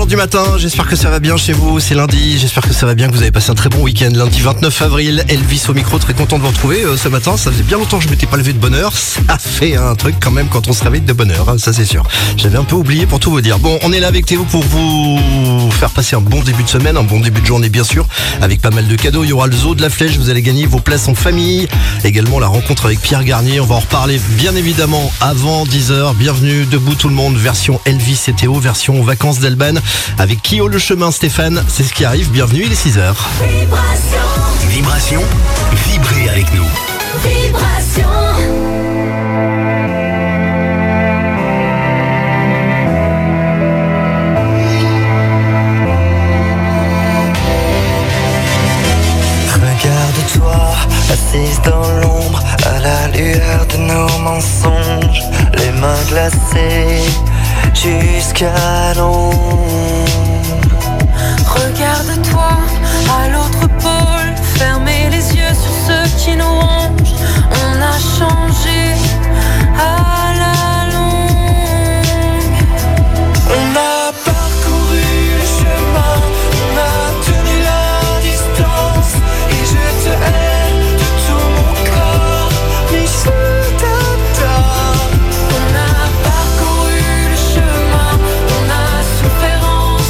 du matin, j'espère que ça va bien chez vous, c'est lundi, j'espère que ça va bien, que vous avez passé un très bon week-end. Lundi 29 avril, Elvis au micro, très content de vous retrouver ce matin. Ça faisait bien longtemps que je m'étais pas levé de bonne heure, ça fait un truc quand même quand on se réveille de bonne heure, ça c'est sûr. J'avais un peu oublié pour tout vous dire. Bon, on est là avec Théo pour vous faire passer un bon début de semaine, un bon début de journée bien sûr, avec pas mal de cadeaux. Il y aura le zoo de la Flèche, vous allez gagner vos places en famille, également la rencontre avec Pierre Garnier, on va en reparler bien évidemment avant 10h. Bienvenue debout tout le monde, version Elvis et Théo, version vacances d'Alban, avec Kyo le chemin Stéphane, c'est ce qui arrive, bienvenue, il est 6h. Vibration, vibrez avec nous. Vibration. Regarde-toi, assise dans l'ombre, à la lueur de nos mensonges, les mains glacées jusqu'à l'ombre. Regarde-toi à l'autre pôle, fermez les yeux sur ce qui nous ronge. On a changé à la longue. On a parcouru le chemin, on a tenu la distance, et je te hais de tout mon corps, mais je t'adore. On a parcouru le chemin, on a souffert ensemble.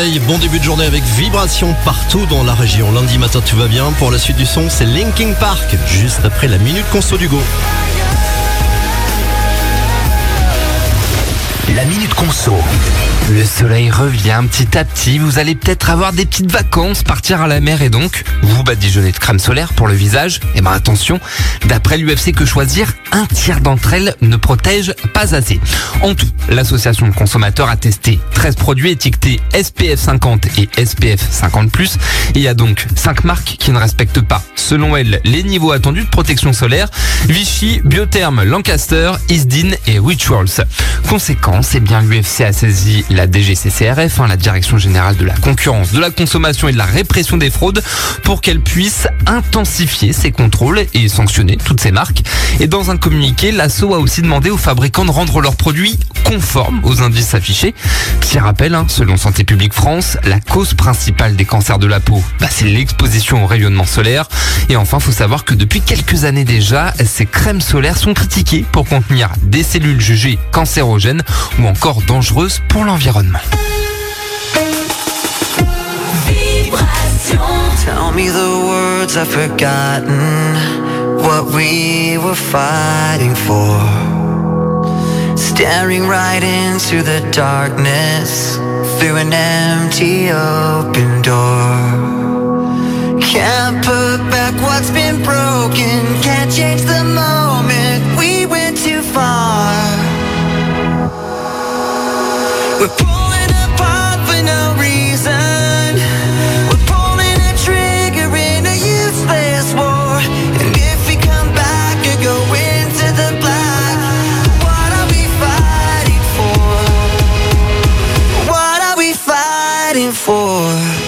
soleil, bon début de journée avec vibration partout dans la région. Lundi matin, tout va bien. Pour la suite du son, c'est Linkin Park, juste après la minute conso d'Hugo. La minute conso. Le soleil revient petit à petit, vous allez peut-être avoir des petites vacances, partir à la mer et donc vous badigeonnez de crème solaire pour le visage. Et ben attention, d'après l'UFC Que Choisir, un tiers d'entre elles ne protègent pas assez. En tout, l'association de consommateurs a testé 13 produits étiquetés SPF 50 et SPF 50+. Il y a donc 5 marques qui ne respectent pas, selon elles, les niveaux attendus de protection solaire: Vichy, Biotherm, Lancaster, Isdin et Rituals. Conséquence, eh bien l'UFC a saisi la DGCCRF, la Direction Générale de la Concurrence, de la Consommation et de la Répression des Fraudes, pour qu'elle puisse intensifier ses contrôles et sanctionner toutes ces marques. Et dans un communiqué, l'ASSO a aussi demandé aux fabricants de rendre leurs produits conformes aux indices affichés. Petit rappel, selon Santé publique France, la cause principale des cancers de la peau, c'est l'exposition au rayonnement solaire. Et enfin, faut savoir que depuis quelques années déjà, ces crèmes solaires sont critiquées pour contenir des cellules jugées cancérogènes ou encore dangereuses pour l'environnement. Tell me the words I've forgotten, what we were fighting for. Staring right into the darkness, through an empty open door. Can't put back what's been broken, can't change the moment, we went too far. We're pulling apart for no reason. We're pulling a trigger in a useless war. And if we come back and go into the black, what are we fighting for? What are we fighting for?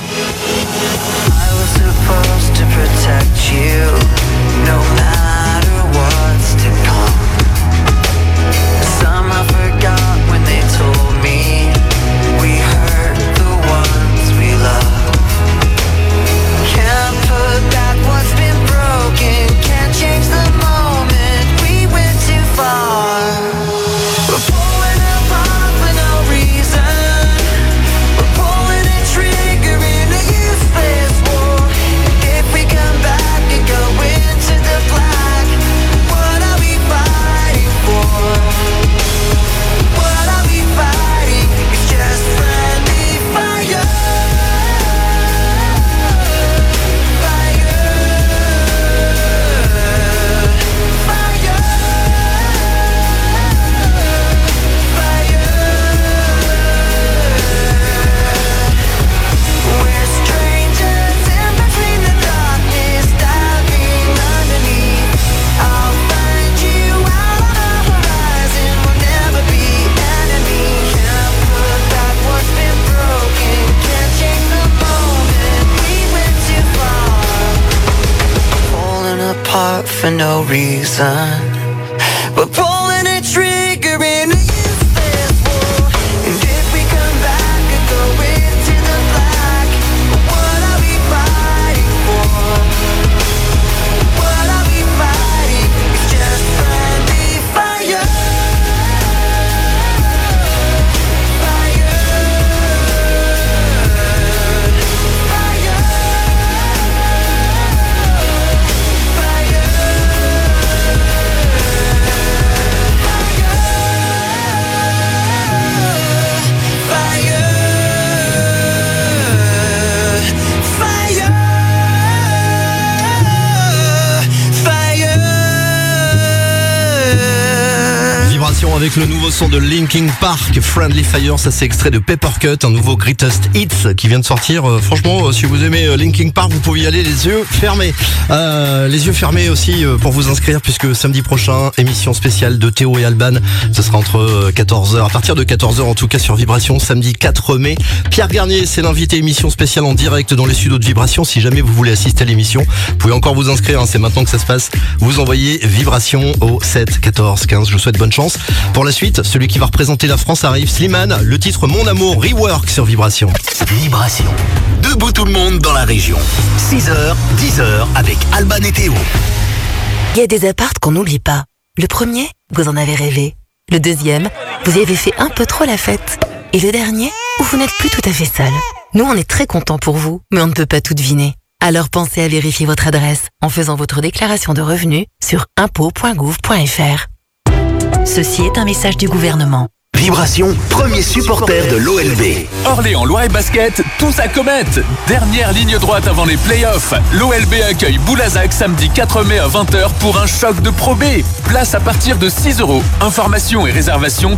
I was supposed to protect you, no matter what's to come. Somehow forgot when they told me we hurt the ones we love. Can't put back what's been broken, can't change the moment, we went too far. We're pulling apart for no reason. We're pulling a trigger in a useless war. If we come back and go into the black, what are we fighting for? What are we fighting? It's just friendly fire. Fire. Fire. Fire. We're strangers in between the darkness, diving underneath. I'll find you out on the horizon, we'll never be enemies. Can't put back what's been broken, can't change the moment, we went too far. Pulling apart for no reason. We're pulling a trigger in a useless war. And if we come back and go into the black, what are we fighting for? What are we fighting? It's just friendly fire. Fire. Vibration avec le nouveau son de Linkin Park, Friendly Fire. Ça, c'est extrait de Papercut, un nouveau Greatest Hits qui vient de sortir. Franchement, si vous aimez Linkin Park, vous pouvez y aller les yeux fermés. Les yeux fermés aussi pour vous inscrire, puisque samedi prochain, émission spéciale de Théo et Alban. Ce sera entre 14h, à partir de 14h en tout cas sur Vibration, samedi 4 mai. Pierre Garnier, c'est l'invité, émission spéciale en direct dans les studios de Vibration. Si jamais vous voulez assister à l'émission, vous pouvez encore vous inscrire, c'est maintenant que ça se passe. Vous envoyez Vibration au 7 14 15. Je vous souhaite bonne chance. Pour la suite, celui qui va représenter la France arrive, Slimane, le titre Mon Amour Rework sur Vibration. Vibration. Debout tout le monde dans la région. 6h, 10h avec Alban et Théo. Il y a des apparts qu'on n'oublie pas. Le premier, vous en avez rêvé. Le deuxième, vous y avez fait un peu trop la fête. Et le dernier, où vous n'êtes plus tout à fait seul. Nous, on est très contents pour vous, mais on ne peut pas tout deviner. Alors pensez à vérifier votre adresse en faisant votre déclaration de revenus sur impôts.gouv.fr. Ceci est un message du gouvernement. Vibration, premier supporter de l'OLB. Orléans Loiret Basket, tous à comète. Dernière ligne droite avant les playoffs. L'OLB accueille Boulazac samedi 4 mai à 20h pour un choc de Pro B. Place à partir de 6 €. Informations et réservations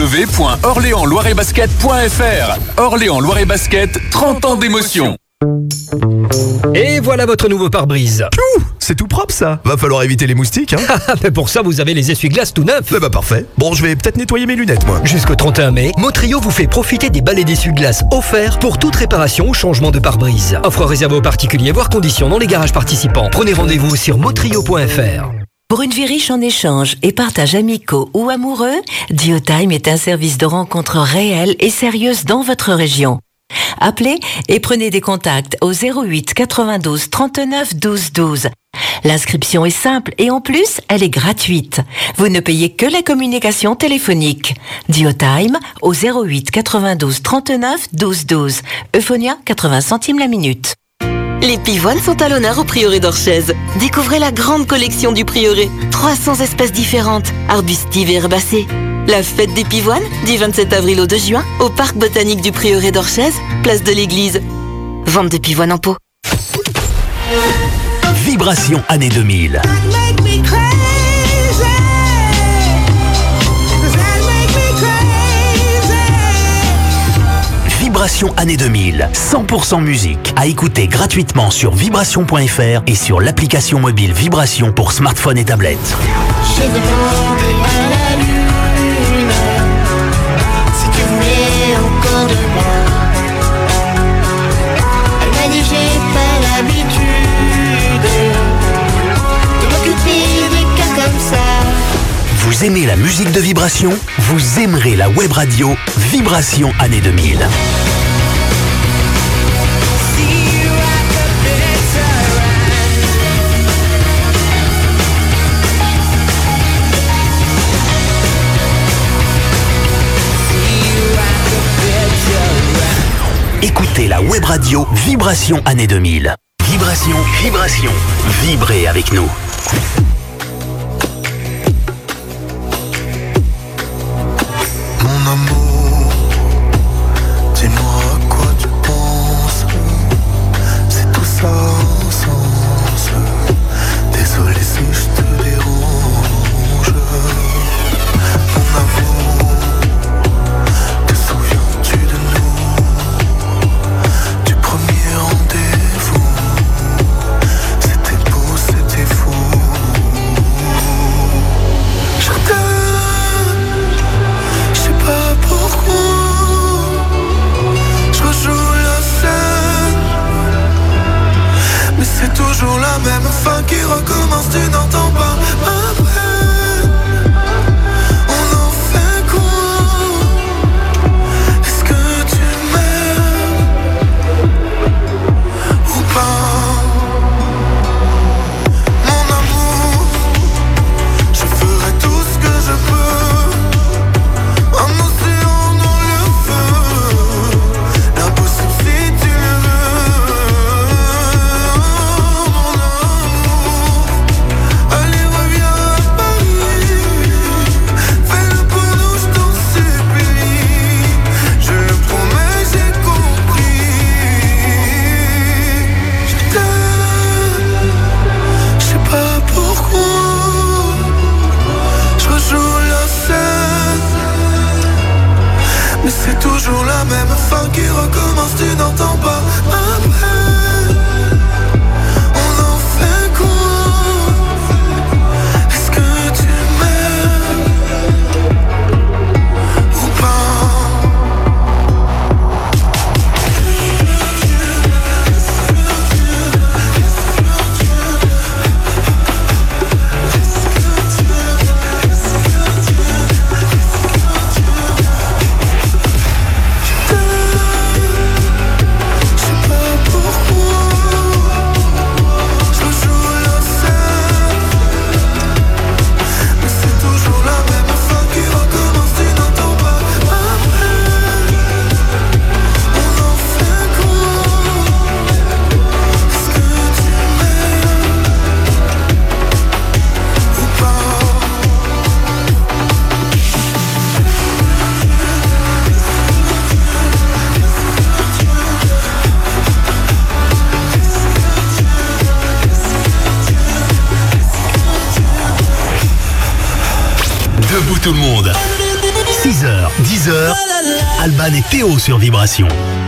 www.orléansloiretbasket.fr. Orléans Loiret Basket, 30 ans d'émotion. Et voilà votre nouveau pare-brise. C'est tout propre ça. Va falloir éviter les moustiques, hein. Mais pour ça, vous avez les essuie-glaces tout neufs. Bah parfait. Bon, je vais peut-être nettoyer mes lunettes, moi. Jusqu'au 31 mai, Motrio vous fait profiter des balais d'essuie-glaces offerts pour toute réparation ou changement de pare-brise. Offre réservée aux particuliers, voire conditions dans les garages participants. Prenez rendez-vous sur motrio.fr. Pour une vie riche en échanges et partages amicaux ou amoureux, Diotime est un service de rencontres réelles et sérieuses dans votre région. Appelez et prenez des contacts au 08 92 39 12 12. L'inscription est simple et en plus, elle est gratuite. Vous ne payez que la communication téléphonique. Diotime au 08 92 39 12 12. Euphonia, 80 centimes la minute. Les pivoines sont à l'honneur au Prieuré d'Orchez. Découvrez la grande collection du Prieuré. 300 espèces différentes, arbustives et herbacées. La fête des pivoines, du 27 avril au 2 juin, au parc botanique du Prieuré d'Orchez, place de l'église. Vente de pivoines en pot. Vibration année 2000. Vibration année 2000, 100% musique, à écouter gratuitement sur vibration.fr et sur l'application mobile Vibration pour smartphone et tablette. J'ai demandé à la lune si tu voulais encore de moi. Elle m'a dit j'ai pas l'habitude de m'occuper des cas comme ça. Vous aimez la musique de Vibration? Vous aimerez la web radio Vibration année 2000. Écoutez la web radio Vibration année 2000. Vibration, vibration, vibrez avec nous. Mon amour, dis-moi à quoi tu penses. C'est tout ça sans sens. Désolé si je te dérange. Mon amour, te souviens-tu de nous? Du premier rendez-vous. C'était beau, c'était fou. Debout tout le monde. 6h, 10h, Alban et Théo sur Vibration.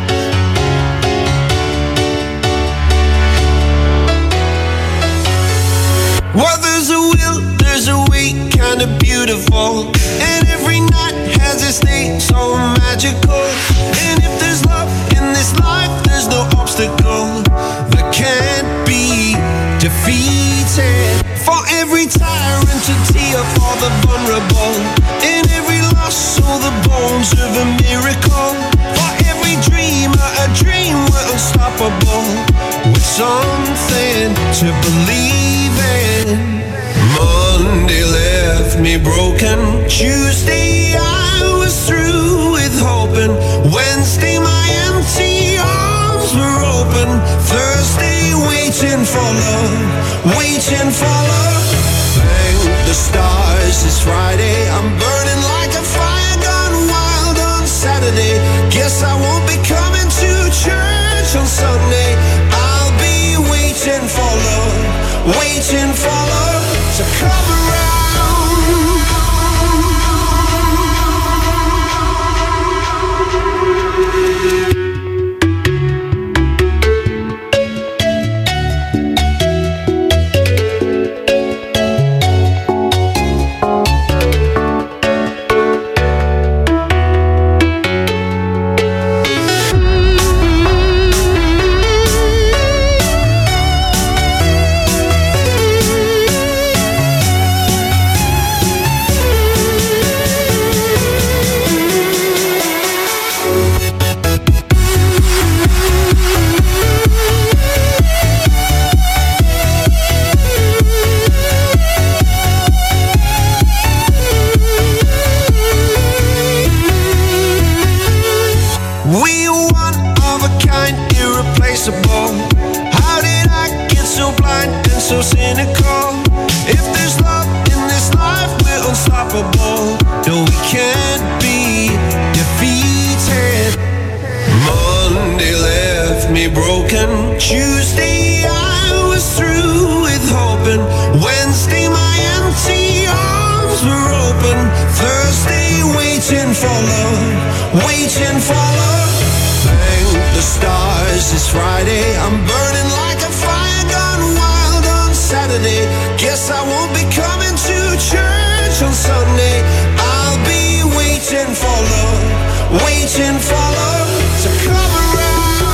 Well, there's a will, there's a way, kinda beautiful. And every night has its day, so magical. And if there's love in this life, there's no obstacle that can't be defeated. For every tyrant to tear for the vulnerable. In every loss, all the bones of a miracle. For every dreamer, a dream we're unstoppable. With something to believe in. Monday left me broken. Tuesday I was through with hoping. Wednesday my empty arms were open. Thursday waiting for love, waiting for love. Thank the stars it's Friday. I'm burning like a fire gone wild on Saturday. Guess I won't be coming to church on Sunday. I'll be waiting for love, waiting for love to come around. How did I get so blind and so cynical? If there's love in this life, we're unstoppable. No, we can't be defeated. Monday left me broken. Tuesday I was through with hoping. Wednesday my empty arms were open. Thursday waiting for love, waiting for love. Thank the stars it's Friday. I'm burning like a fire gone wild on Saturday. Guess I won't be coming to church on Sunday. I'll be waiting for love, waiting for love to come around.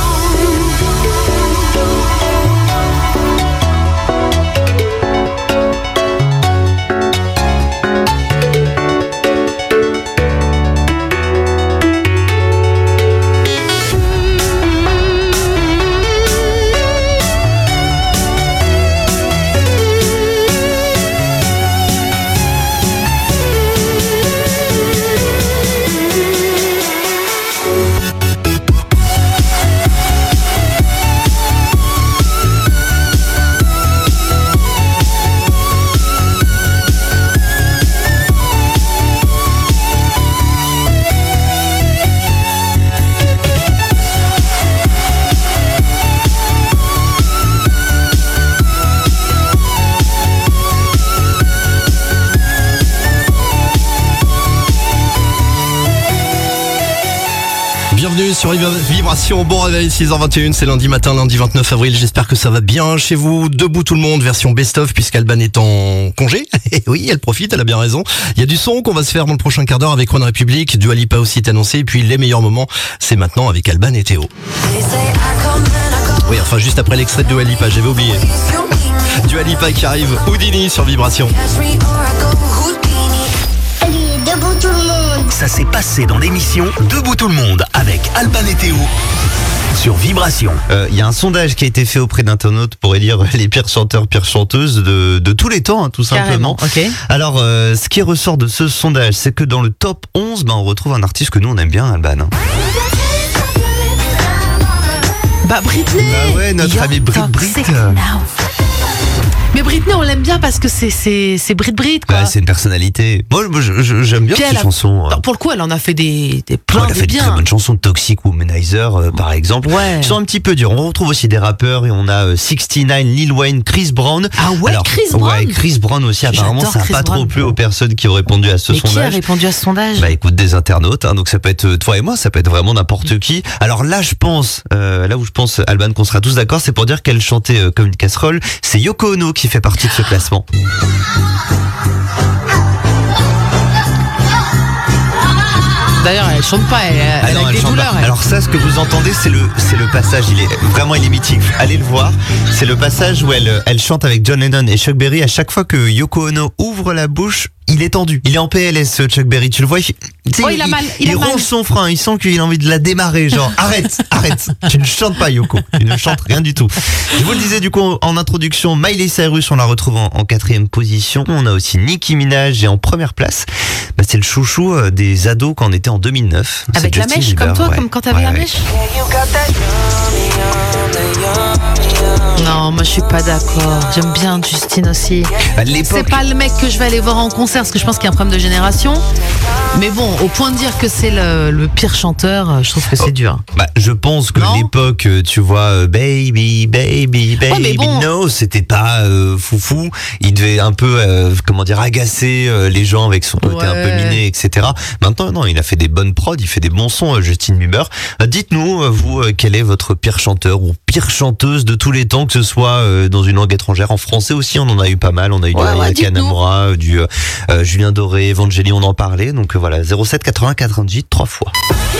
Bienvenue sur Vibration, bon réveil, 6h21, c'est lundi matin, lundi 29 avril, j'espère que ça va bien chez vous. Debout tout le monde, version best-of, puisqu'Alban est en congé. Et oui, elle profite, elle a bien raison. Il y a du son qu'on va se faire dans le prochain quart d'heure avec One Republic, Dua Lipa aussi est annoncé, et puis les meilleurs moments, c'est maintenant avec Alban et Théo. Oui, enfin juste après l'extrait de Dua Lipa, j'avais oublié. Dua Lipa qui arrive, Houdini sur Vibration. Debout tout le monde. Ça s'est passé dans l'émission Debout tout le monde avec Alban et Théo sur Vibration. Il y a un sondage qui a été fait auprès d'internautes pour élire les pires chanteurs, pires chanteuses de tous les temps, hein, tout simplement. Okay. Alors, ce qui ressort de ce sondage, c'est que dans le top 11, on retrouve un artiste que nous on aime bien, Alban. Bah Britney. Bah ouais, notre ami Brit. Mais Mais Britney, on l'aime bien parce que c'est Brit quoi. Ouais, c'est une personnalité. Moi, j'aime bien ces chansons. Pour le coup, elle en a fait des plein elle a fait de très bonnes chansons, Toxic Womanizer par exemple. Ouais. Ils sont un petit peu durs. On retrouve aussi des rappeurs et on a 69, Lil Wayne, Chris Brown. Ah ouais, alors, Chris Brown. Ouais, Chris Brown aussi. Apparemment, ça n'a pas trop plu aux personnes qui ont répondu à ce sondage. Qui a répondu à ce sondage? Bah écoute, des internautes. Donc ça peut être toi et moi, ça peut être vraiment n'importe qui. Alors là, je pense, Alban, qu'on sera tous d'accord, c'est pour dire qu'elle chantait comme une casserole. C'est Yoko Ono qui fait partie de ce classement. D'ailleurs, elle chante pas, elle a des douleurs. Alors ça, ce que vous entendez, c'est le passage. Il est mythique. Allez le voir. C'est le passage où elle chante avec John Lennon et Chuck Berry. À chaque fois que Yoko Ono ouvre la bouche, il est tendu. Il est en PLS, Chuck Berry. Tu le vois. Il a mal. Il ronge son frein. Il sent qu'il a envie de la démarrer. Genre, arrête. Tu ne chantes pas, Yoko. Tu ne chantes rien du tout. Je vous le disais du coup en introduction, Miley Cyrus, on la retrouve en 4e position. On a aussi Nicki Minaj et en première place, c'est le chouchou des ados quand on était en 2009. Avec la mèche, comme toi, comme quand t'avais la mèche. Non, moi je suis pas d'accord. J'aime bien Justin aussi. C'est pas le mec que je vais aller voir en concert parce que je pense qu'il y a un problème de génération. Mais bon, au point de dire que c'est le pire chanteur, je trouve que c'est dur. Je pense que l'époque, tu vois, baby, no, c'était pas foufou. Il devait un peu, agacer les gens avec son côté un peu miné, etc. Maintenant, non, il a fait des bonnes prods, il fait des bons sons, Justin Bieber. Dites-nous, vous, quel est votre pire chanteur ou pire chanteuse de tous les temps, que ce soit dans une langue étrangère, en français aussi, on en a eu pas mal. On a eu du Aya Nakamura, du Julien Doré, Evangélie, on en parlait. Donc voilà, 07 80 98 3 fois.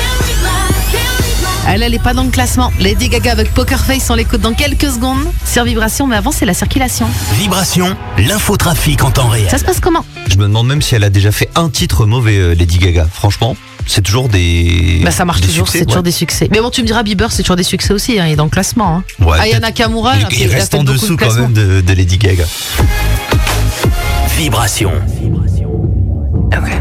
Elle est pas dans le classement. Lady Gaga avec Poker Face, on l'écoute dans quelques secondes sur Vibration, mais avant c'est la circulation. Vibration, l'infotrafic en temps réel. Ça se passe comment? Je me demande même si elle a déjà fait un titre mauvais, Lady Gaga. Franchement, c'est toujours des... ça marche toujours, c'est toujours des succès. Mais bon, tu me diras, Bieber, c'est toujours des succès aussi, hein, il est dans le classement. Hein. Ouais, Aya Nakamura, il reste en dessous quand même de Lady Gaga. Vibration. Okay.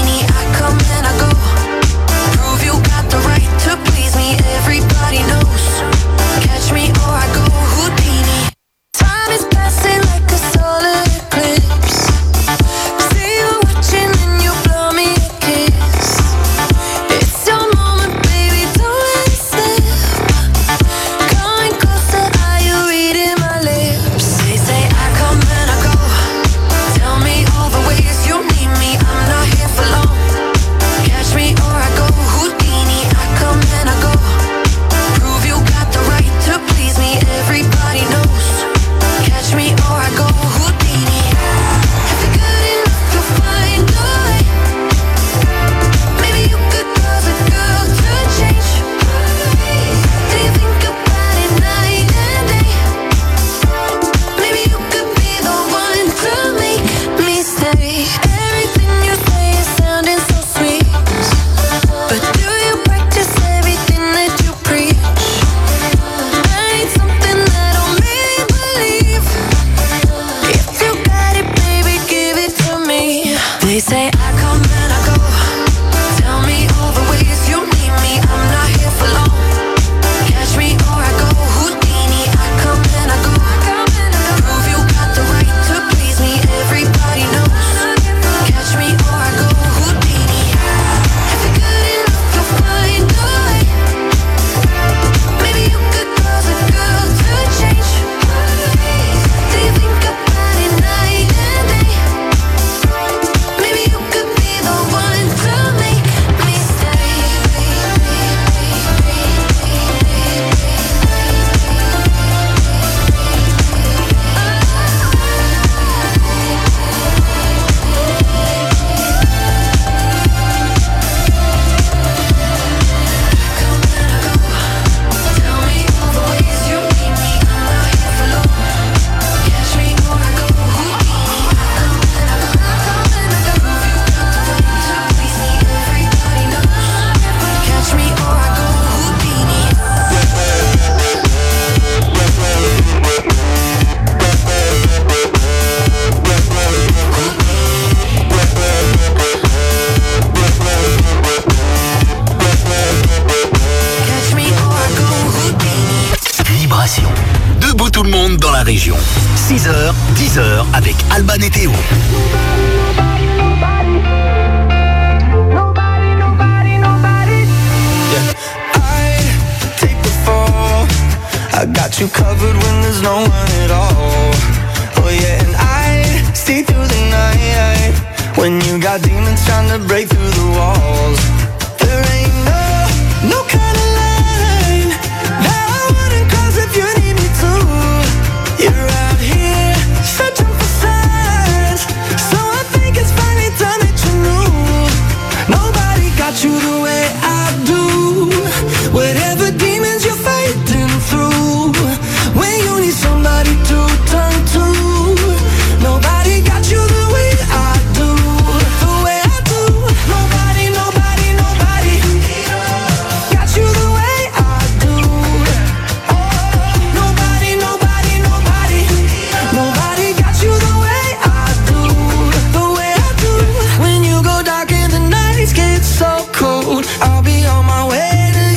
Everybody knows la région. 6h, 10h avec Alban et Théo. I got you covered when there's no one at all. Oh yeah, and I stay through the night when you got demons trying to break through the walls. There ain't no kind of line that I wouldn't cross if you need me to. You're out here searching for signs, so I think it's finally time that you knew. Nobody got you the way I do. Whatever demons you're fighting through, when you need somebody to turn to, nobody got you the way I do, the way I do. Nobody got you the way I do. Nobody got you the way I do, the way I do. When you go dark and the nights get so cold, I'll be on my way.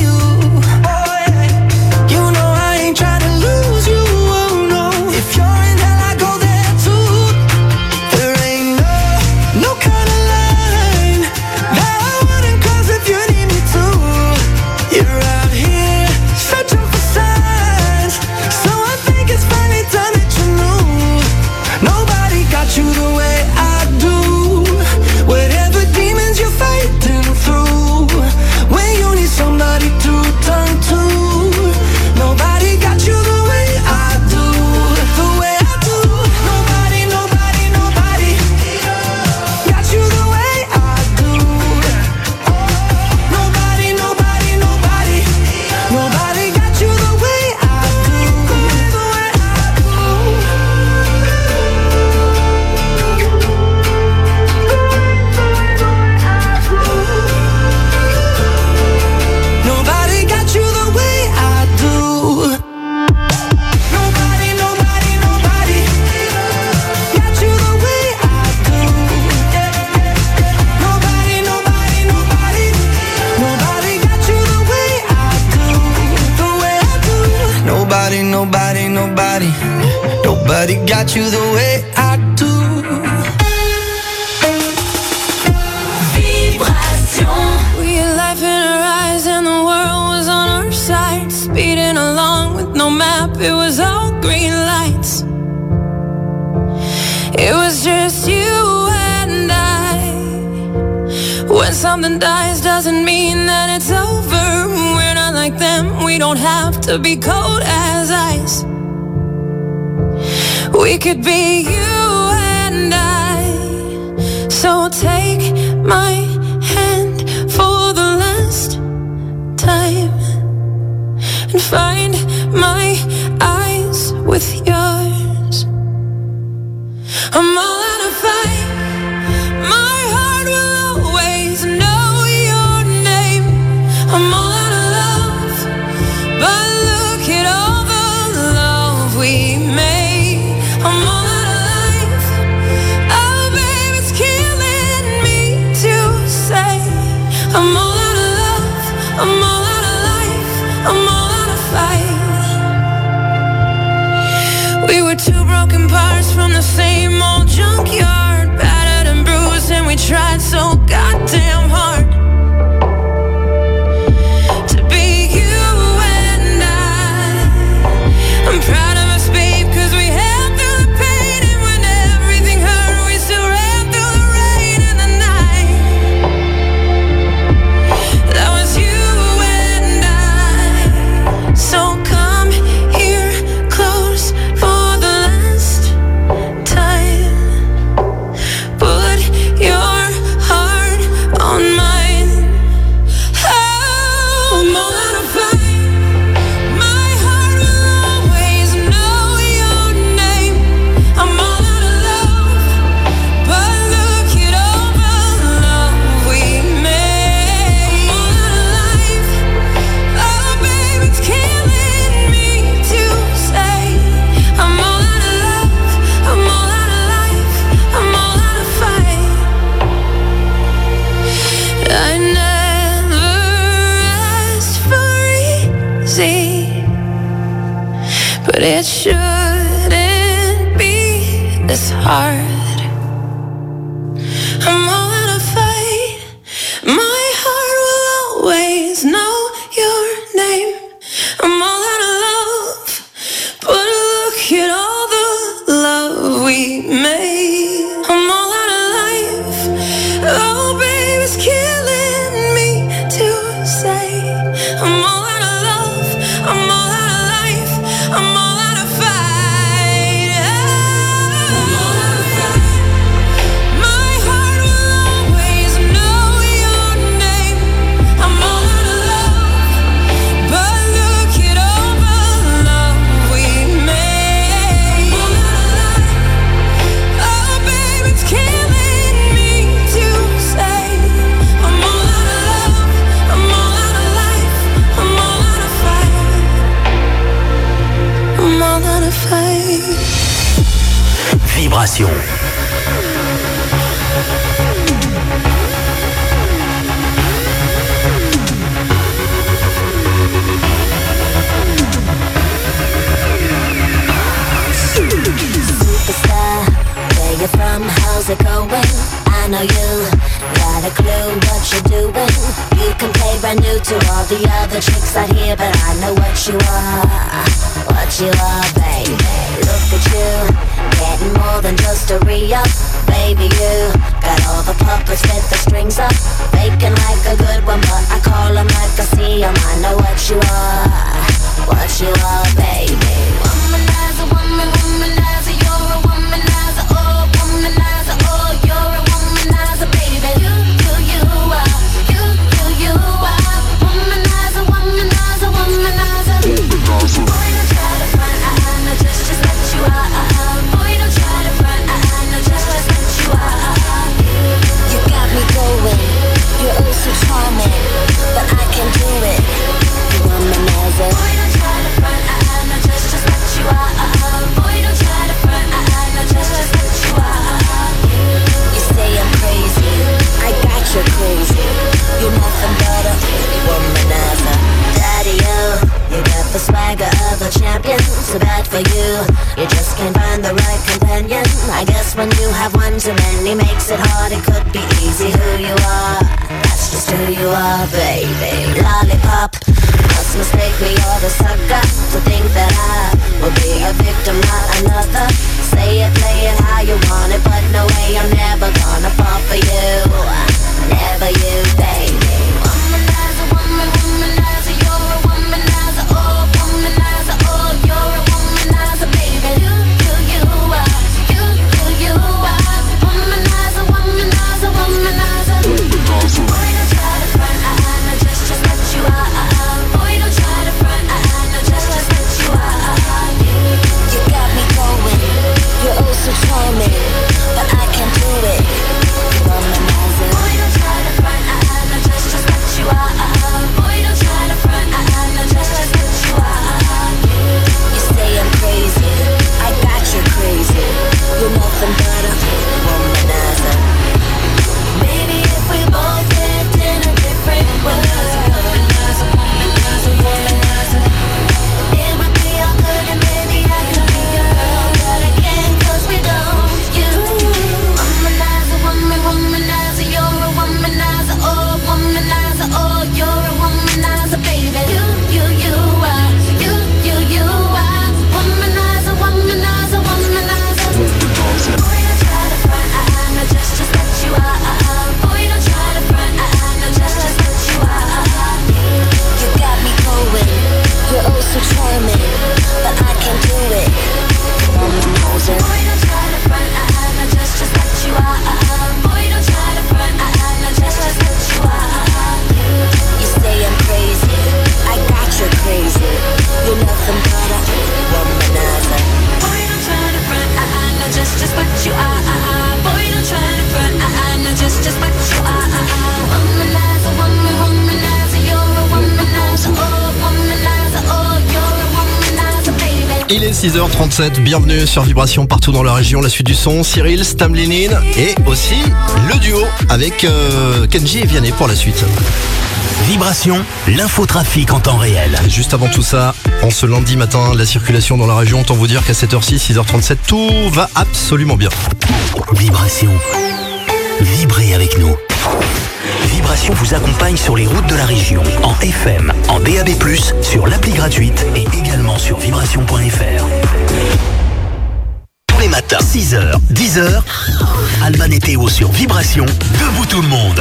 Nobody got you the way I do. Vibration. We had life in our eyes and the world was on our side. Speeding along with no map, it was all green lights. It was just you and I. When something dies doesn't mean that it's over. We're not like them, we don't have to be cold as ice. We could be you and I. So take my hand for the last time and find my eyes with yours. I'm all out of fight. My heart will always know your name. I'm all out of love, but look at all the love we made. I'm all out of life. Oh, babe, it's killing me to say. I'm all out of love. I'm all out of life. I'm all out of fight. We were two broken parts from the same old junkyard, battered and bruised, and we tried so goddamn hard to be you and I. I'm proud of us, babe, 'cause we held through the pain, and when everything hurt, we still ran through the rain and the night. That was you and I. So come here close for the last time. Put your heart on mine. Oh, I'm all out of fight. My heart will always know your name. I'm all out of love, but look at all the love we made. I'm all out of life. Oh, babe, it's killing me to say. I'm all out of love. I'm all out of life. I'm all out of fight. I never asked for easy, but it shouldn't hard. I'm all out of fight. My heart will always know your name. I'm all out of love, but look at all the love we made. I'm all out of life. Oh, baby, it's killing me to say. I'm all out of love. I'm all out of life. I'm all out of fight. I'm all out of fight. My heart will always know your name. I'm all out of love, but look at all the love we made. I'm all out of life. Oh, baby, it's killing me to say. I'm all out of love. I'm all out of life. I'm all out of fight. I'm all out of fight. Vibration. Superstar, where you from? How's it going? I know you got a clue what you're doing. You can play brand new to all the other chicks out here, but I know what you are, baby. Look at you, getting more than just a re-up. Baby, you got all the puppets with the strings up, faking like a good one, but I call them like I see them. I know what you are, baby. Womanizer, womanizer, you're a womanizer, oh, womanizer, oh, you're a womanizer, baby. You are, you are, womanizer, womanizer, womanizer. Boy, don't try to front, no, just let you out. Boy, don't try to front, no, just let you out. You got me going, you're oh so charming, but I can do it. You womanizer. Boy, don't try to front, no, just let you out. Boy, don't try to front, no, just let you out. You say I'm crazy, I got you crazy. You're nothing but a womanizer. Daddy, you got the swagger of a champion. So bad for you, you just can't find the right companion. I guess when you have one too many makes it hard. It could be easy who you are, that's just who you are, baby. Lollipop, must mistake me or the sucker to think that I will be a victim, not another. Say it, play it how you want it, but no way, I'm never gonna fall for you. Never you, baby. Womanizer, womanizer, you're a womanizer, oh, womanizer, oh, you're a womanizer, baby. You are, you are, womanizer, womanizer, womanizer. Boy, don't try to front, no, just let you out. Boy, don't try to front, no, just let you out. You got me going, you're oh so charming, but I can't do it. Womanizer. Boy, don't try to front, no, just let you out. Boy, don't try to front, no, just let you out. You say I'm crazy, I got you crazy. You're nothing but a womanizer. Maybe if we both lived in a different world, womanizer, womanizer, womanizer, it would be all good and maybe I could be your girl, but I can't 'cause we don't. You womanizer, womanizer, you're a womanizer, oh, womanizer, oh, you're a womanizer, baby. You are, you are, womanizer, womanizer, womanizer. Boy, don't try to front, no, just let you out. Boy, don't try to front, no, just let you out. You got me going, you're oh so charming, but I can't do it. Womanizer. Boy, don't try to front, no, just let you out. Boy, don't try to front, no, just let you out. You say I'm crazy, I got you crazy. You're nothing but a womanizer. Boy, don't try to front, no, just what you are. Boy, don't try to front, no, just what you are. Womanizer, womanizer, you're a womanizer, oh, womanizer, oh, you're a womanizer, baby. Il est 6h37, bienvenue sur Vibration partout dans la région. La suite du son, Cyril, Stamlinine et aussi le duo avec Kenji et Vianney pour la suite. Vibration, l'infotrafic en temps réel. Et juste avant tout ça, en ce lundi matin, la circulation dans la région, autant vous dire qu'à 7h06, 6h37, tout va absolument bien. Vibration. Vibrez avec nous. Vibration vous accompagne sur les routes de la région, en FM, en DAB+, sur l'appli gratuite et également sur vibration.fr. Tous les matins, 6h, 10h, Alban et Théo sur Vibration, debout tout le monde.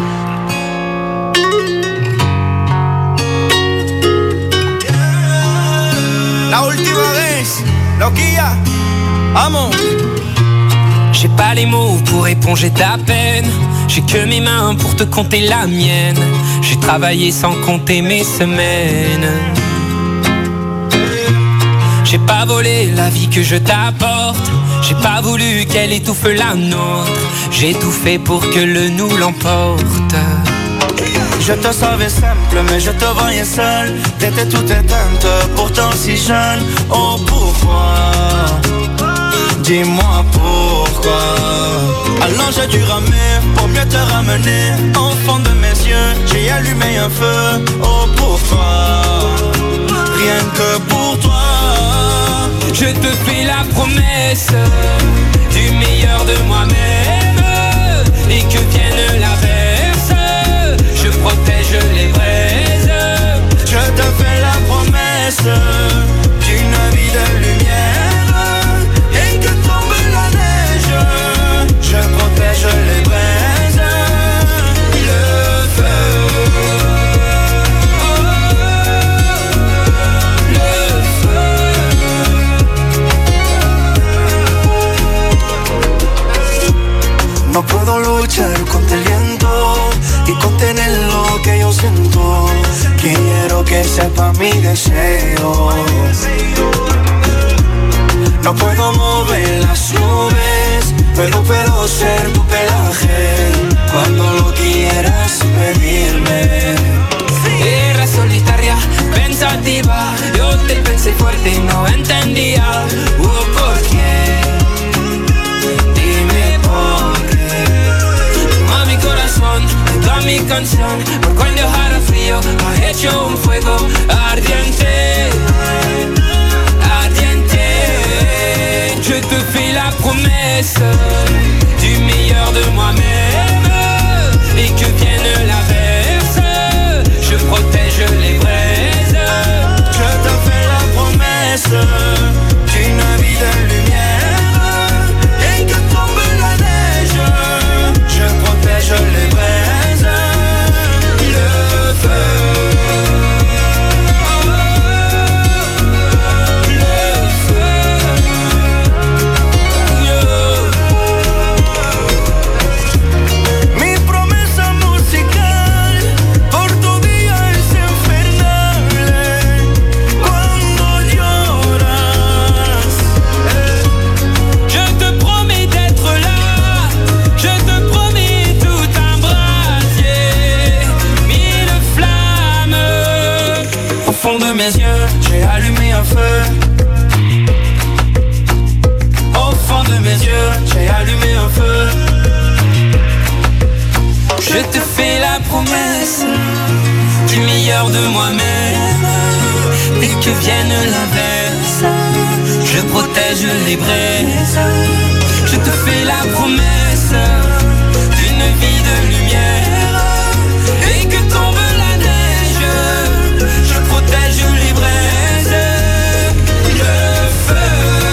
La última vez, loquilla, vamos. J'ai pas les mots pour éponger ta peine. J'ai que mes mains pour te compter la mienne. J'ai travaillé sans compter mes semaines. J'ai pas volé la vie que je t'apporte. J'ai pas voulu qu'elle étouffe la nôtre. J'ai tout fait pour que le nous l'emporte. Je te savais simple, mais je te voyais seul. T'étais toute éteinte, pourtant si jeune. Oh pourquoi? Dis-moi pourquoi. Alors j'ai dû ramer pour mieux te ramener. Au fond de mes yeux, j'ai allumé un feu. Oh pour toi, rien que pour toi. Je te fais la promesse du meilleur de moi-même. Et que vienne l'averse, je protège les braises. Je te fais la promesse d'une vie de lumière. Et que tombe la neige, je protège les braises. Le feu, le feu. No puedo luchar contra el viento y contener lo que yo siento. Quiero que sepa mi deseo. No puedo mover las nubes, pero puedo ser tu pelaje cuando lo quieras pedirme. Era solitaria, pensativa. Yo te pensé fuerte y no entendía. ¿Por qué? Dime por qué. A mi corazón, toda mi canción. Por cuando dejara frío, ha hecho un fuego ardiente. Ardiente. Je te fais la promesse du meilleur de moi-même. Et que vienne l'averse, je protège les braises. Je te fais la promesse d'une vie de lumière. Et que tombe la neige, je protège les braises. Le feu, le feu. Mi promesa musical por tu día es infernal. Cuando lloras, Je te promets d'être là. Je te promets tout un brasier. Mille flammes. au fond de mes yeux, j'ai allumé un feu. Au fond de mes yeux, j'ai allumé un feu. Je te fais la promesse du meilleur de moi-même. Et que vienne l'averse, je protège les braises. Je te fais la promesse d'une vie de lumière. Et que tombe la neige, je protège les braises. Le feu,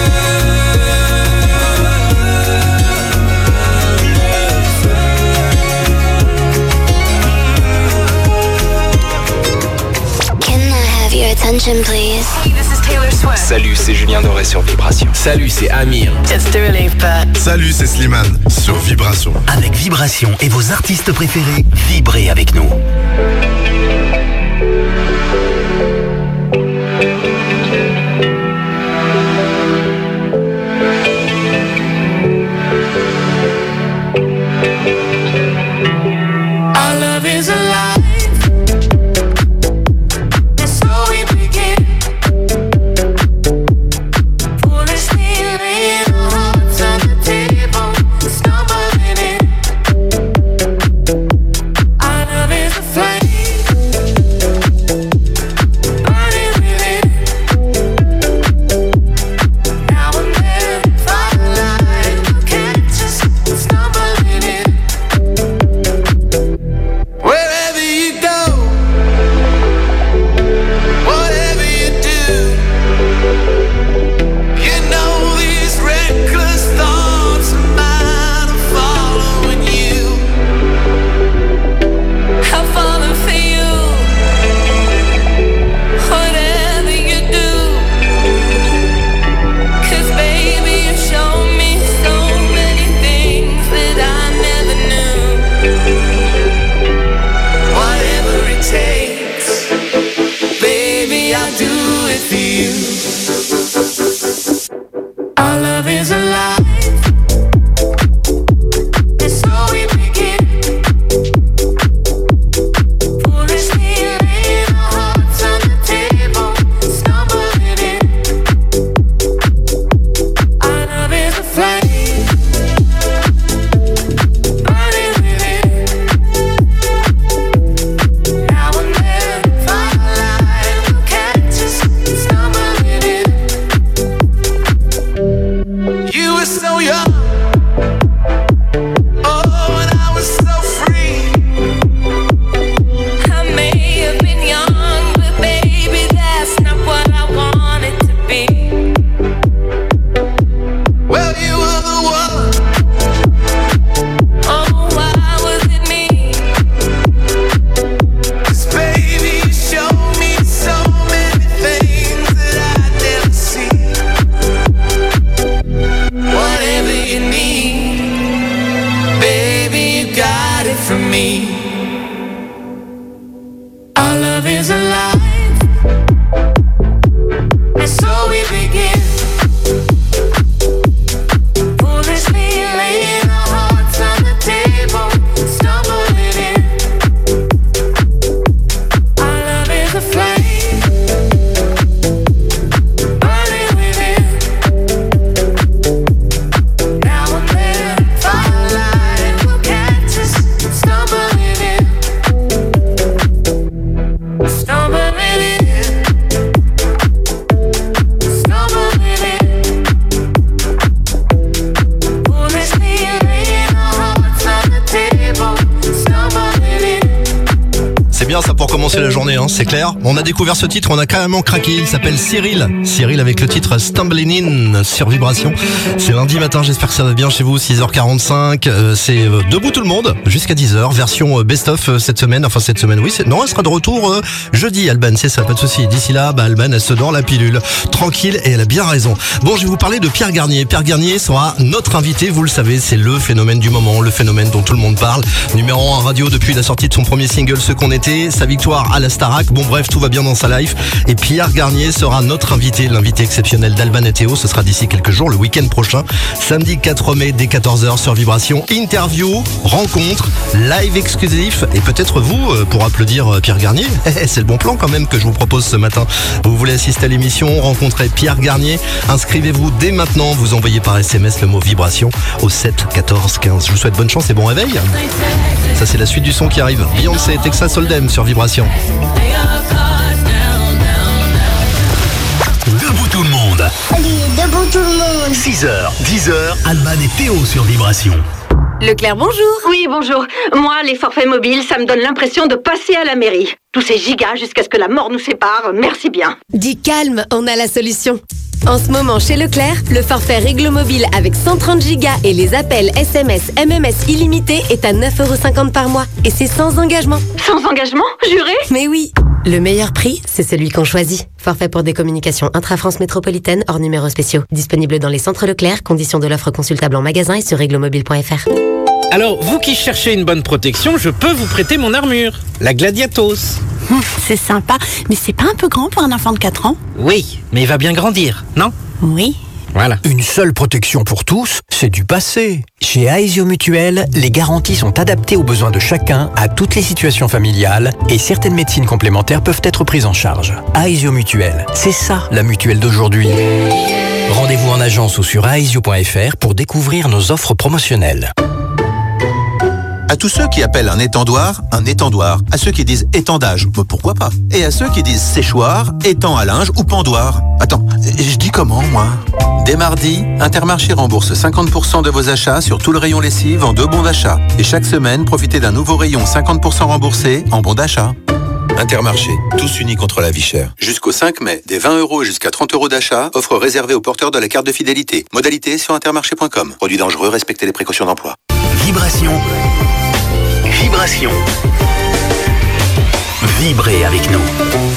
Can I have your attention, please? Salut, c'est Julien Doré sur Vibration. Salut, c'est Amir. Just to relieve, but... Salut, c'est Slimane sur Vibration. Avec Vibration et vos artistes préférés, vibrez avec nous. Our love is alive. And so we begin. Foolishly laying our hearts on the table, stumbling in. Our love is a flame. commencer la journée, hein, c'est clair. On a découvert ce titre, on a carrément craqué. Il s'appelle Cyril. Cyril avec le titre Stumbling In sur Vibration. C'est lundi matin, j'espère que ça va bien chez vous. 6h45, c'est Debout tout le monde jusqu'à 10h. Version best-of cette semaine. Enfin cette semaine, oui. Non, elle sera de retour jeudi, Alban, c'est ça, pas de souci. D'ici là, Alban, elle se dort la pilule. Tranquille, et elle a bien raison. Bon, je vais vous parler de Pierre Garnier. Pierre Garnier sera notre invité, vous le savez, c'est le phénomène du moment, le phénomène dont tout le monde parle. Numéro 1 radio depuis la sortie de son premier single Ce qu'on était, sa victoire à la Starac. Bon bref, tout va bien dans sa life. Et Pierre Garnier sera notre invité, l'invité exceptionnel d'Alban et Théo. Ce sera d'ici quelques jours, le week-end prochain, samedi 4 mai dès 14h sur Vibration. Interview, rencontre, live exclusif et peut-être vous pour applaudir Pierre Garnier. C'est le bon plan quand même que je vous propose ce matin. Vous voulez assister à l'émission, rencontrer Pierre Garnier, inscrivez-vous dès maintenant. Vous envoyez par SMS le mot Vibration au 7 14 15. Je vous souhaite bonne chance et bon réveil. Ça c'est la suite du son qui arrive. Beyoncé, Texas Hold'em sur Vibration. Debout tout le monde. Allez, debout tout le monde. 6h, 10h, Alban et Théo sur Vibration. Leclerc, bonjour. Oui, bonjour. Moi, les forfaits mobiles, ça me donne l'impression de passer à la mairie. Tous ces gigas jusqu'à ce que la mort nous sépare, merci bien. Dis calme, on a la solution. En ce moment, chez Leclerc, le forfait Réglo Mobile avec 130 gigas et les appels SMS, MMS illimités est à 9,50€ par mois. Et c'est sans engagement. Sans engagement, juré? Mais oui. Le meilleur prix, c'est celui qu'on choisit. Forfait pour des communications intra-France métropolitaine hors numéros spéciaux. Disponible dans les centres Leclerc, conditions de l'offre consultable en magasin et sur réglomobile.fr. Alors, vous qui cherchez une bonne protection, je peux vous prêter mon armure, la Gladiatos. C'est sympa, mais c'est pas un peu grand pour un enfant de 4 ans? Oui, mais il va bien grandir, non? Oui. Voilà. Une seule protection pour tous, c'est du passé. Chez Aesio Mutuel, les garanties sont adaptées aux besoins de chacun, à toutes les situations familiales, et certaines médecines complémentaires peuvent être prises en charge. Aesio Mutuel, c'est ça la mutuelle d'aujourd'hui. Rendez-vous en agence ou sur aesio.fr pour découvrir nos offres promotionnelles. À tous ceux qui appellent un étendoir, à ceux qui disent étendage, pourquoi pas? Et à ceux qui disent séchoir, étang à linge ou pendoir. Attends, je dis comment, moi? Dès mardi, Intermarché rembourse 50% de vos achats sur tout le rayon lessive en 2 bons d'achat. Et chaque semaine, profitez d'un nouveau rayon 50% remboursé en bons d'achat. Intermarché, tous unis contre la vie chère. Jusqu'au 5 mai, des 20 € et jusqu'à 30 € d'achat, offre réservée aux porteurs de la carte de fidélité. Modalité sur intermarché.com. Produit dangereux, respectez les précautions d'emploi. Vibration. Vibration. Vibrez avec nous.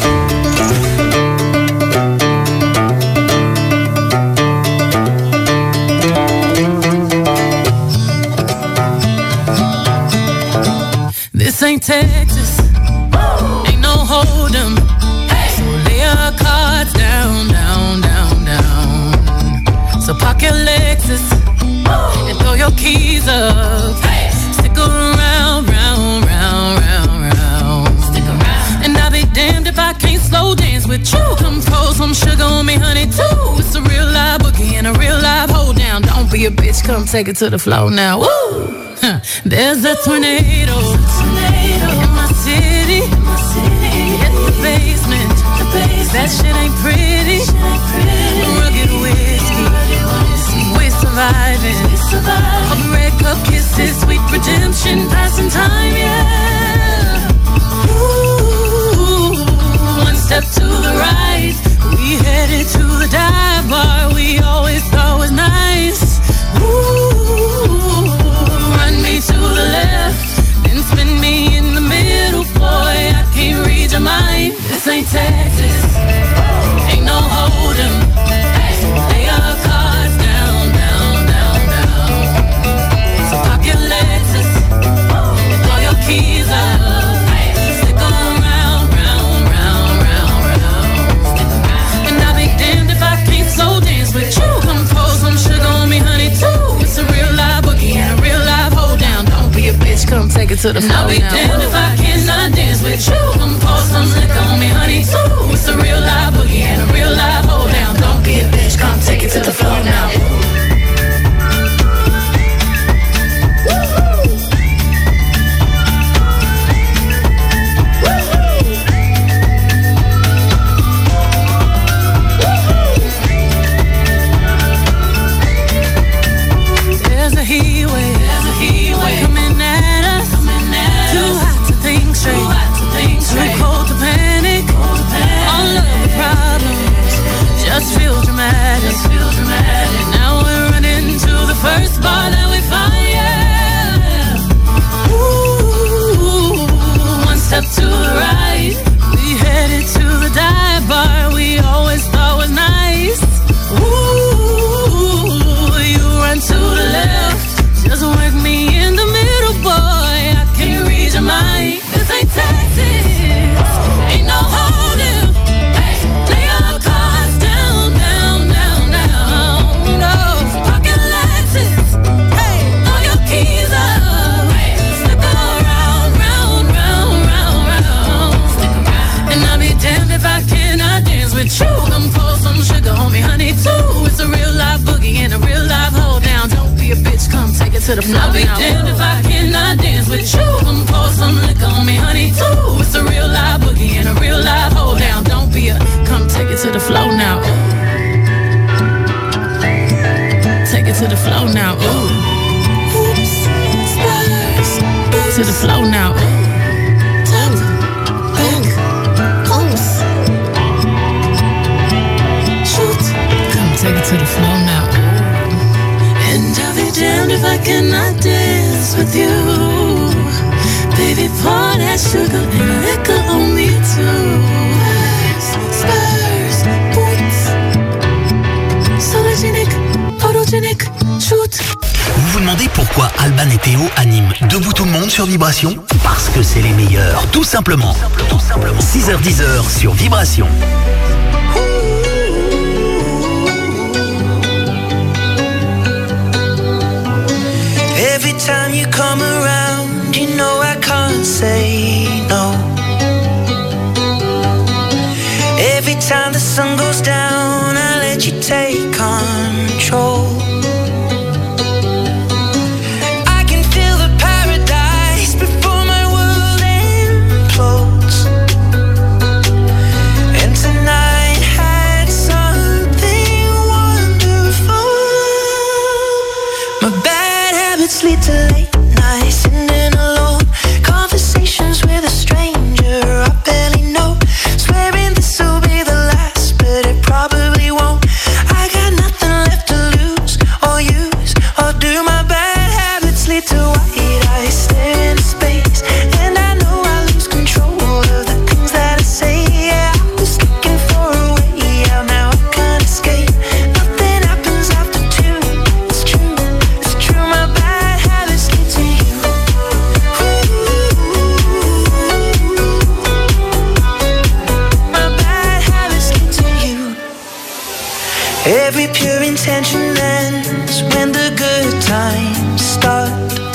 This ain't Texas, ain't no hold'em. So lay your cards down, down, down, down. So park your Lexus and throw your keys up. Stick around, round, round, round, round. Stick around. And I'll be damned if I can't slow dance with you. Come pour some sugar on me, honey, too. It's a real live boogie and a real live hold down. Don't be a bitch, come take it to the floor now. Woo! There's a tornado in my city. Hit the basement. That shit ain't pretty. Rugged whiskey. We're surviving. A red cup kisses, sweet redemption, passing time, yeah. Ooh, one step to the right. We headed to the dive bar we always thought was nice. Ooh, run me to the left, then spin me in the middle, boy, I can't read your mind. This ain't Texas, ain't no hold'em. Lay your cards down, down, down, down. So pop your Lexus, throw your keys up. Stick around, round, round, round, round. And I'll be damned if I can't slow dance with you. Come pour some sugar on me, honey, too. It's a real live boogie and a real live hold down. Don't be a bitch, come take it to the floor now. I'll be damned if I cannot dance with you. Come pour some liquor on me, honey, too. It's a real live boogie and a real live hold down. Don't be a bitch, come take it to the floor now. There's a heat wave coming at us. Too hot to think straight. Too cold with you. Come pour some sugar on me, honey, too. It's a real life boogie and a real life hold down. Don't be a bitch, come take it to the floor. I'll be damned if I cannot dance with you. Come pour some liquor on me, honey, too. It's a real life boogie and a real life hold down. Don't be a, come take it to the floor now. Take it to the floor now. Ooh. Oops, spurs. To the floor now. Take it to the floor now. And I'll be damned if I cannot dance with you. Baby, pour that sugar and liquor on me too. Spurs, boots, sologenic, photogenic, shoot. Vous vous demandez pourquoi Alban et Théo animent Debout tout le monde sur Vibration? Parce que c'est les meilleurs, tout simplement. 6h-10h sur Vibration. Every time you come around, you know I can't say no. Every time the sun goes down, I let you take control. I can feel the paradise before my world implodes. And tonight had something wonderful. My bad habits lead to late nights, sitting alone. Conversations with a stranger I barely know. Swearing this will be the last, but it probably won't. I got nothing left to lose or use or do. My bad habits lead to white eyes staring into space, and I know I lose control of the things that I say. Yeah, I was looking for a way out, now I can't escape. Nothing happens after two. It's true, it's true. My bad habits lead to you. My bad habits lead to you. Every pure intention ends when the good times start.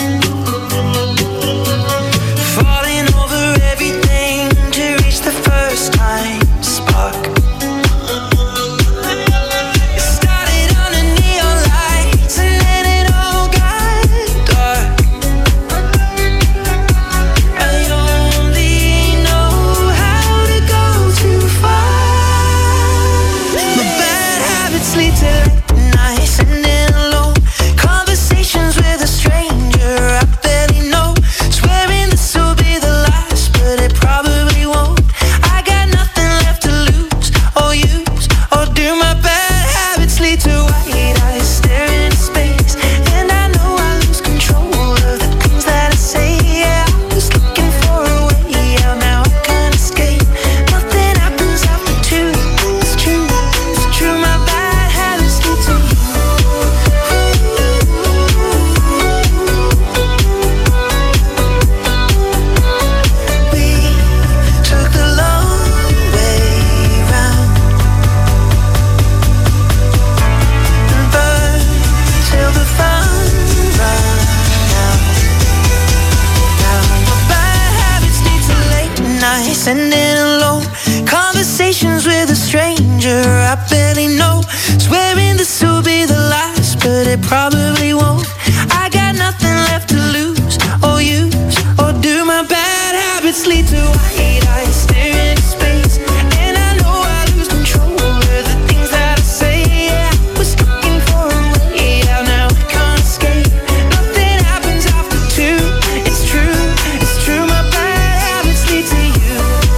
Falling over everything to reach the first time spark. It started under neon lights and then it all got dark. I only know how to go too far. My bad habits lead to late nights, sitting alone. Conversations with a stranger I barely know. Swearing this will be the last, but it probably won't. I got nothing left to lose or use or do. My bad habits lead to white eyes staring into space, and I know I lose control of the things that I say. Yeah, I was looking for a way out, now I can't escape. Nothing happens after two. It's true, it's true. My bad habits lead to you. We took the long way round and burned till the fun ran out. Now my bad habits lead to late nights, sitting alone. Conversations with a stranger I barely know. Swearing this will be the last, but it probably won't. I got nothing left to lose or use or do. My bad habits lead to white eyes staring into space, and I know I lose control of the things that I say. Yeah, I was looking for a way out, now I can't escape. Nothing happens after two. It's true, it's true. My bad habits lead to you.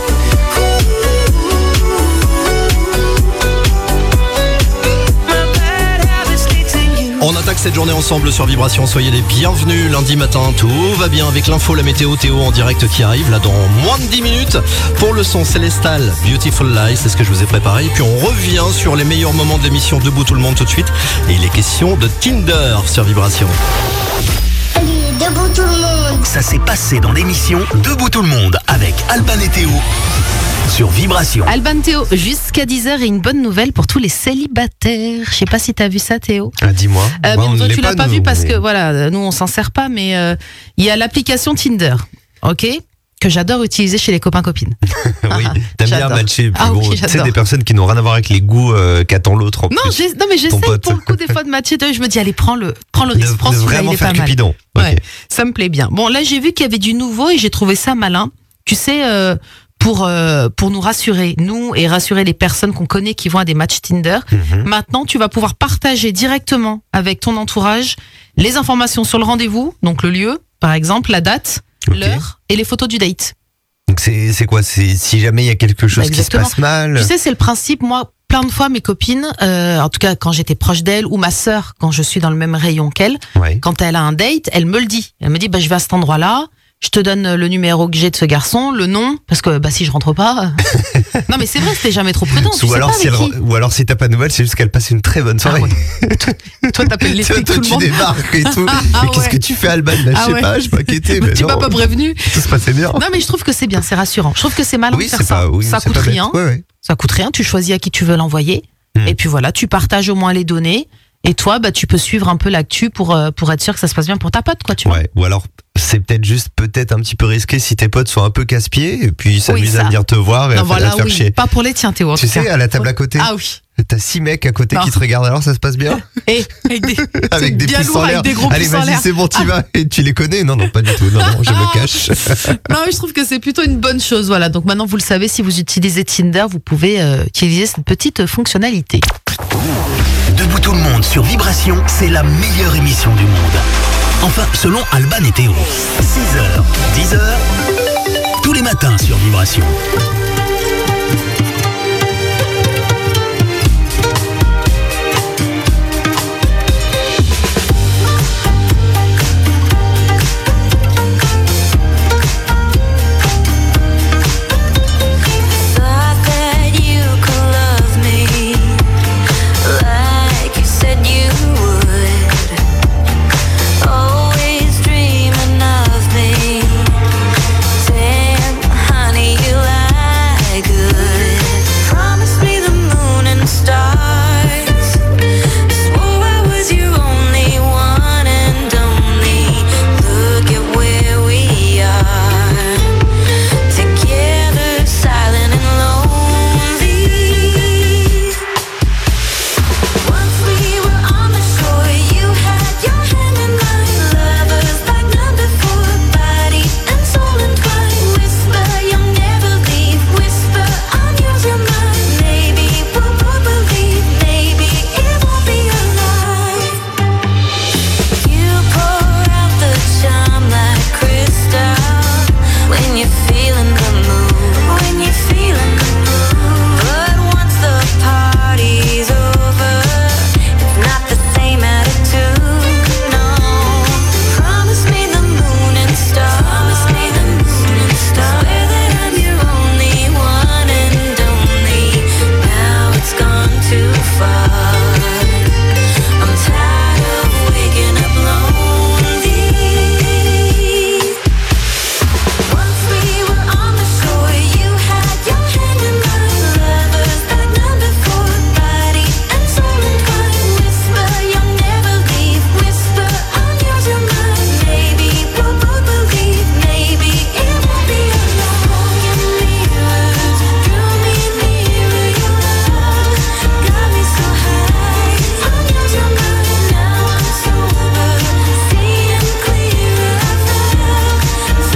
My bad habits lead to you. On attaque cette journée ensemble sur Vibration, soyez les bienvenus. Lundi matin, tout va bien avec l'info, la météo, Théo en direct qui arrive là dans moins de 10 minutes. Pour le son Célestal, Beautiful Lies, c'est ce que je vous ai préparé. Et puis on revient sur les meilleurs moments de l'émission Debout tout le monde tout de suite. Et il est question de Tinder sur Vibration. Allez, debout tout le monde. Ça s'est passé dans l'émission Debout tout le monde avec Alban et Théo sur Vibration. Alban, Théo, jusqu'à 10h et une bonne nouvelle pour tous les célibataires. Je sais pas si t'as vu ça, Théo. Ah, dis-moi. Mais toi, tu l'as pas vu parce que voilà, nous on s'en sert pas, mais il y a l'application Tinder, ok ? que j'adore utiliser chez les copains-copines. Oui, t'aimes bien matcher. Ah, bon, oui, tu sais, des personnes qui n'ont rien à voir avec les goûts qu'attend l'autre. Non, mais j'essaie pour le coup des fois de matcher. Je me dis, allez, prends le risque. Prends celui-là, il est pas mal. Cupidon. Ouais, Okay. ça me plaît bien. Bon, là, j'ai vu qu'il y avait du nouveau et j'ai trouvé ça malin. Tu sais, pour nous rassurer, nous, et rassurer les personnes qu'on connaît qui vont à des matchs Tinder, maintenant, tu vas pouvoir partager directement avec ton entourage les informations sur le rendez-vous, donc le lieu, par exemple, la date, l'heure et les photos du date. Donc c'est quoi? C'est si jamais il y a quelque chose qui se passe mal. Tu sais, c'est le principe. Moi, plein de fois, mes copines, en tout cas quand j'étais proche d'elle, ou ma sœur, quand je suis dans le même rayon qu'elle, quand elle a un date, elle me le dit. Elle me dit, je vais à cet endroit-là. Je te donne le numéro que j'ai de ce garçon, le nom, parce que si je rentre pas. Non mais c'est vrai, c'était jamais trop prudent. Ou alors si t'as pas de nouvelles, c'est juste qu'elle passe une très bonne soirée. Toi t'appelles les flics, tout le monde. Tu débarques et tout. Mais qu'est-ce que tu fais, Alban? Je sais pas, je m'ai inquiété. Tu m'as pas prévenu. Tout se passait bien. Non mais je trouve que c'est bien, c'est rassurant. Je trouve que c'est malin de faire ça. Ça coûte rien. Ça coûte rien. Tu choisis à qui tu veux l'envoyer. Et puis voilà, tu partages au moins les données. Et toi, tu peux suivre un peu l'actu pour être sûr que ça se passe bien pour ta pote, quoi, tu vois. Ou alors, c'est peut-être un petit peu risqué si tes potes sont un peu casse-pieds et puis s'amusent à venir te voir et à te faire chier. Pas pour les tiens, Théo. Tu sais, à la table à côté. Ah oui. T'as 6 mecs à côté qui te regardent, alors ça se passe bien? Avec des pouces en l'air. Allez, vas-y, c'est bon, tu vas. Et tu les connais? Non, pas du tout. Non, je me cache. Non, mais je trouve que c'est plutôt une bonne chose. Voilà. Donc maintenant, vous le savez, si vous utilisez Tinder, vous pouvez utiliser cette petite fonctionnalité. Debout tout le monde sur Vibration, c'est la meilleure émission du monde. Enfin, selon Alban et Théo. 6h, 10h, tous les matins sur Vibration.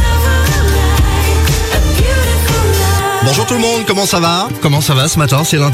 Bonjour tout le monde, comment ça va ce matin? C'est lundi.